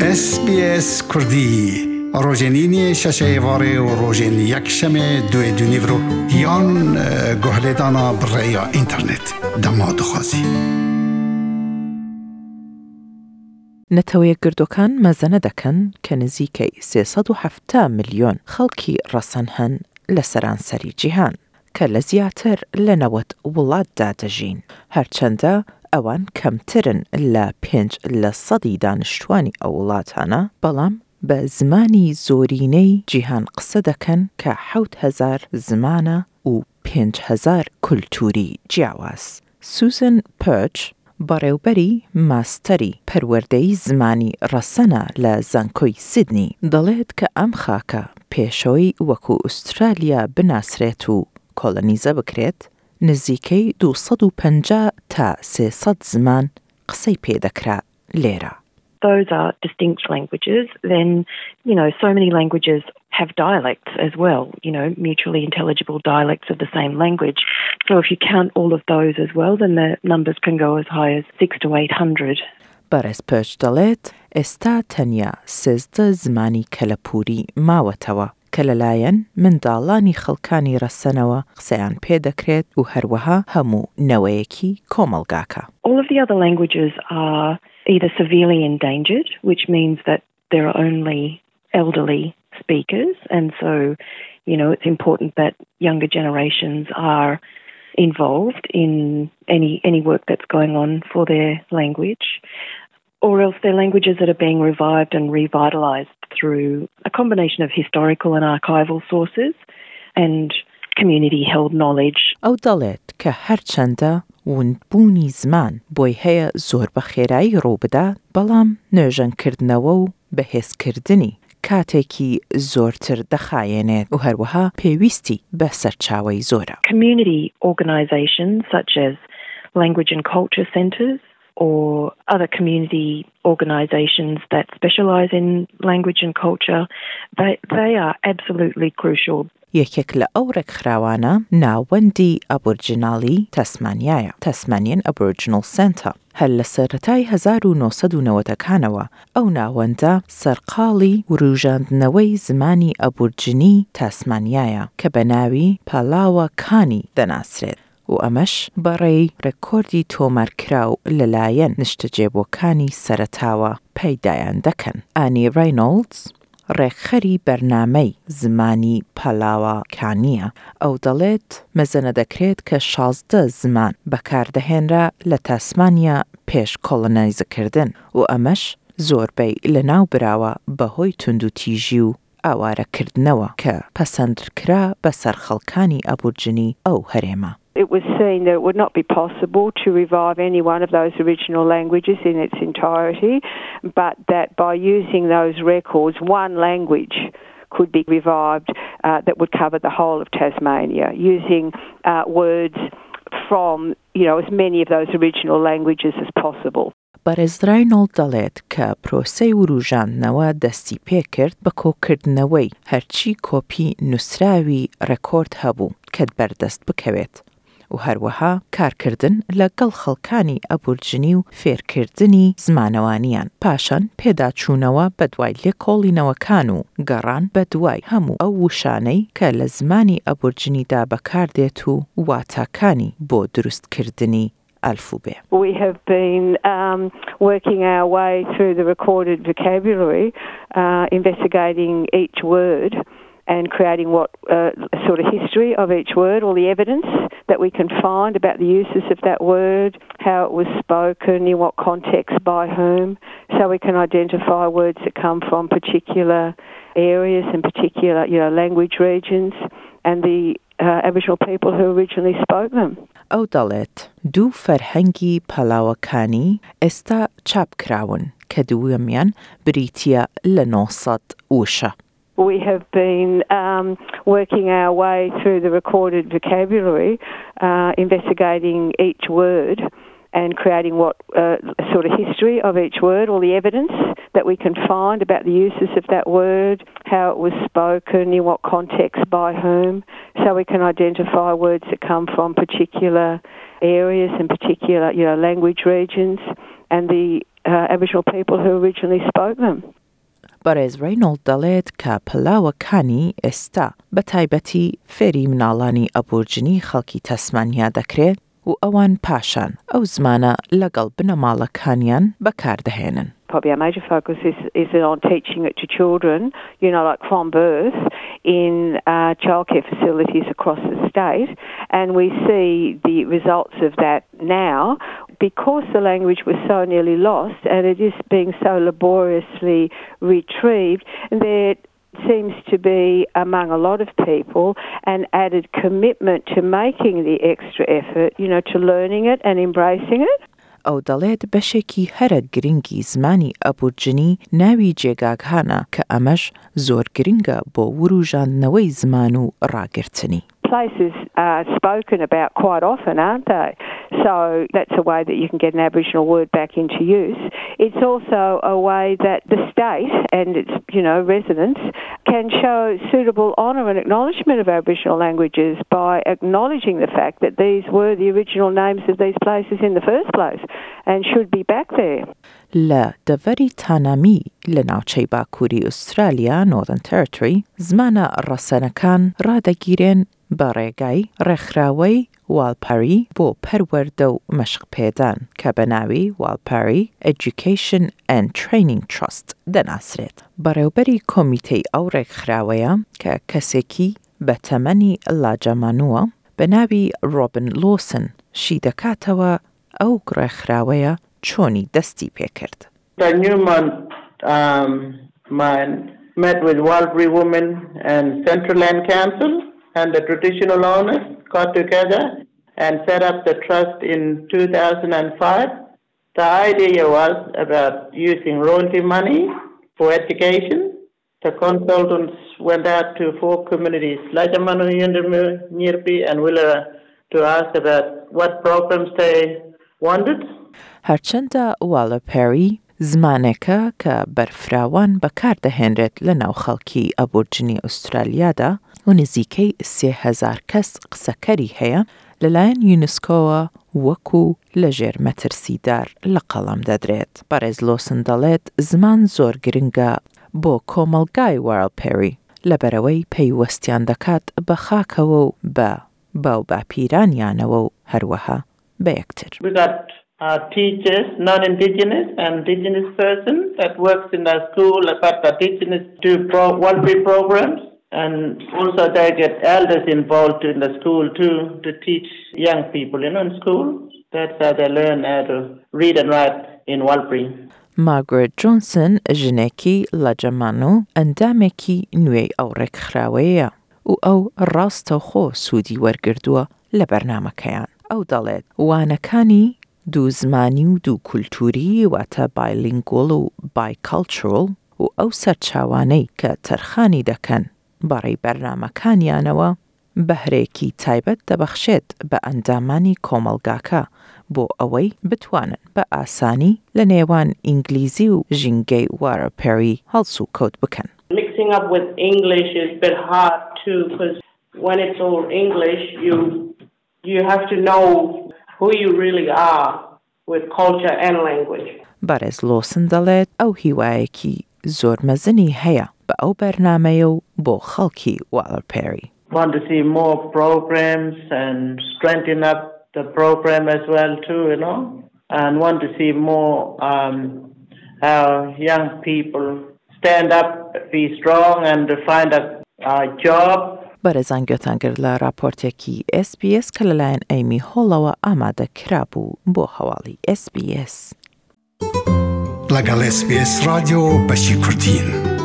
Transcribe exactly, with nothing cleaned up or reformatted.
اس بی اس کردی روزنینی ششه واره و روزن یک شمه دوی دونیورو یان گهلیدانا برای اینترنت دما دخوازی. نەتەوەیە گردوەکان مەزەنە دەکەن کە نزیکەی سێسەد و هەفتە ملیۆن خەڵکی ڕەسەن هەن لە سەرانسەری جیهان کە لە زیاتر لە نەوەت وڵاتدا دەژین، هەرچەندە ئەوان کەمترن لە پێنج لە سەدی دانیشتوانی ئەو وڵاتانە، بەڵام بە زمانی زۆرینەی جیهان قسە دەکەن کە حەوت هەزار زمانە و پێنج هەزار کولتوری جیاواز. سوزن پرچ بەڕێوبەری ماستەری پەروەردەی زمانی ڕەسەنە لە زانکۆی سیدنی دەڵێت کە ئەم خاکە پێشەوەی وەکو ئوسترالیا بناسرێت و کۆلەنیزە بکرێت، نزیکەی دووسەد و پەنجا تا سێسەد زمان قسەی پێدەکرا لێرە. Those are distinct languages. Then, you know, so many languages have dialects as well, you know, mutually intelligible dialects of the same language. So if you count all of those as well, then the numbers can go as high as six to eight hundred. بەڕێز پرچ دەڵێت ئێستا تەنیا سێزدە زمانی کەلەپوری ماوەتەوە کە لەلایەن منداڵانی خەڵکانی ڕەسەنەوە قسەیان پێدەکرێت و هەروەها هەموو نەوەیەکی کۆمەڵگاکە. All of the other languages are either severely endangered, which means that there are only elderly speakers, and so, you know, it's important that younger generations are involved in any any work that's going on for their language, or else they're languages that are being revived and revitalized through a combination of historical and archival sources and community-held knowledge. ئەو دەڵێت کە هەرچەندە وندبوونی زمان بۆی هەیە زۆر بە خێرایی ڕووبدا، بەڵام نوێژەنکردنەوە و بەهێزکردنی کاتێکی زۆرتر دەخایێنێت و هەروەها پێویستی بە سەرچاوەی زۆرە. Community organisations such as language and culture centres or other community organisations that specialise in language and culture, they, they are absolutely crucial. یەکێک لە ئەو ڕێکخراوانە ناوەندی ئەبۆرجیناڵی تەسمانیایە، تەسمانیان ئەبۆرجینال سنتەر. هەر لە سەرەتای هەزار و نۆسەد و نەوەدەکانەوە ئەو ناوەندە سەرقاڵی وروژاندنەوەی زمانی ئەبۆرجینی تەسمانیایە کە بە ناوی پالاوە کانی دەناسرێت و ئەمەش بەڕێی ڕێکۆردی تۆمارکراو لەلایەن نیشتەجێبووەکانی سەرەتاوە پەیدایان دەکەن. ئانی ڕاینۆڵدز ڕێکخەری بەرنامەی زمانی پالاوە کانیە، ئەو دەڵێت مەزەنە دەکرێت کە شازدە زمان بەکاردەهێنرا لە تاسمانیا پێش کۆڵۆنایزەکردن و ئەمەش زۆربەی لە ناو براوە بەهۆی توندوتیژی و ئاوارەکردنەوە کە پەسەندکرا بەسەر خەڵکانی ئەبورجنی ئەو هەرێمە. It was seen that it would not be possible to revive any one of those original languages in its entirety, but that by using those records, one language could be revived uh, that would cover the whole of Tasmania, using uh, words from, you know, as many of those original languages as possible. بەڕێز ڕاینۆڵد دەڵێت کە پرۆسەی وروژاندنەوە دەستی پێکرد بە کۆکردنەوەی هەرچی کۆپی نووسراوی ڕێکۆرد هەبوو کە بەردەست بکەوێت و هەروەها کارکردن لەگەڵ خەڵکانی ئەبورجنی و فێرکردنی زمانەوانیان، پاشان پێداچوونەوە بە دوای لێکۆڵینەوەکان و گەڕان بە دوای هەموو ئەو وشانەی کە لە زمانی ئەبورجنیدا بەکاردێت و واتاکانی بۆ دروستکردنی ئەلفوبێ. We have been um, working our way through the recorded vocabulary, uh, investigating each word and creating what uh, a sort of history of each word, all the evidence that we can find about the uses of that word, how it was spoken, in what context, by whom, so we can identify words that come from particular areas and particular, you know, language regions and the uh, Aboriginal people who originally spoke them. ئەو دەڵێت دوو فەرهەنگی پەلاوەکانی ئێستا چاپکراون کە دووەمیان بریتیە لە نۆسەد وشە. We have been um, working our way through the recorded vocabulary, uh, investigating each word and creating what uh, a sort of history of each word, all the evidence that we can find about the uses of that word, how it was spoken, in what context, by whom, so we can identify words that come from particular areas and particular, you know, language regions and the uh, Aboriginal people who originally spoke them. بەڕێز ڕێینۆڵد دەڵێت کە پلاوەکانی ئێستا بە تایبەتی فێری مناڵانی ئەبورجنی خەڵکی تەسمانیا دەکرێت و ئەوان پاشان ئەو زمانە لەگەڵ بنەماڵەکانیان بەکاردەهێنن. Probably our major focus is, is on teaching it to children, you know, like from birth in uh, childcare facilities across the state. And we see the results of that now because the language was so nearly lost and it is being so laboriously retrieved. There seems to be among a lot of people an added commitment to making the extra effort, you know, to learning it and embracing it. ئەو دەڵێت بەشێکی هەرە گرنگی زمانی ئەبورجنی ناوی جێگاکانە کە ئەمەش زۆر گرنگە بۆ وروژاندنەوەی زمان و ڕاگرتنی. Places are spoken about quite often, aren't they? So that's a way that you can get an Aboriginal word back into use. It's also a way that the state and its, you know, residents can show suitable honour and acknowledgement of Aboriginal languages by acknowledging the fact that these were the original names of these places in the first place and should be back there. لە دەڤەری تانامی لە ناوچەی باکووری ئوسترالیا Northern Territory زمانە ڕەسەنەکان ڕادەگیرێن بە ڕێگای ڕێکخراوەی والپەری بۆ پەروەردە و مەشقپێدان کە بە ناوی والپەری Education and Training Trust دەناسرێت. بەڕێوبەری کۆمیتەی ئەو ڕێکخراوەیە کە کەسێکی بە تەمەنی لاجەمانووە بە ناوی ڕۆبن لۆسن شی دەکاتەوە ئەو ڕێکخراوەیە چۆنی دەستی پێکرد. The Newmont um, mine met with Walbury Women and Central Land Council and the traditional owners got together and set up the trust in two thousand five. The idea was about using royalty money for education. The consultants went out to four communities, Lajamanu, Yundamu, Nyirpi and Willera, to ask about what programs they wanted. هەرچەندە والپەری زمانێکە کە بەرفراوان بەکاردەهێنرێت لە ناو خەڵکی ئەبورجنی ئوسترالیادا و نزیکەی سێ هەزار کەس قسەکەری هەیە لەلایەن یونسکۆوە وەکو لە ژێر مەترسیدار لە قەڵام دەدرێت. بەڕێز لۆسن دەڵێت زمان زۆر گرنگە بۆ کۆمەلگای والپەری لەبەرەوەی پەیوەستیان دەکات بە خاکەوە و بە باو باپیرانیانەوە و هەروەها بە یەکتر. Uh, teachers, non-Indigenous and Indigenous persons that works in the school, but the Indigenous do pro- one-way programs, and also they get elders involved in the school too to teach young people, you know, in school. That's how they learn how to read and write in Walbury. Margaret Johnson ژنێکی لاجەمان و ئەندامێکی نوێی ئەو ڕێکخراوەیە و ئەو ڕاستەوخۆ سوودی وەرگردووە لە بەرنامەکەیان. ئەو دەڵێت وانەکانی دوو زمانی و دوو کولتوری واتە بایلینگوڵ و بایکەڵچرۆڵ و ئەو سەرچاوانەی کە تەرخانی دەکەن بەڕێی بەرنامەکانیانەوە بەهرێکی تایبەت دەبەخشێت بە ئەندامانی کۆمەلگاکە بۆ ئەوەی بتوانن بە ئاسانی لە نێوان ئینگلیزی و ژینگەی والپەری هەڵس و کەوت بکەن. Mixing up with English is a bit hard too because when it's all English you you have to know who you really are with culture and language. بەڕێز لۆسن دەڵێت ئەو هیوایەکی زۆر مەزنی هەیە بە ئەو بەرنامەیە و بۆ خەڵکی والپەری. Want to see more programs and strengthen up the program as well too, you know, and want to see more um, how young people stand up, be strong and to find a, a job. بەرەزان گوێتانگر لە راپۆرتێکی S B S کە لەلایەن ئەیمی هۆڵەوە ئامادە کرابوو بۆ هەواڵی S B S. لەگەڵ S B S رادیۆ بەشی کوردین.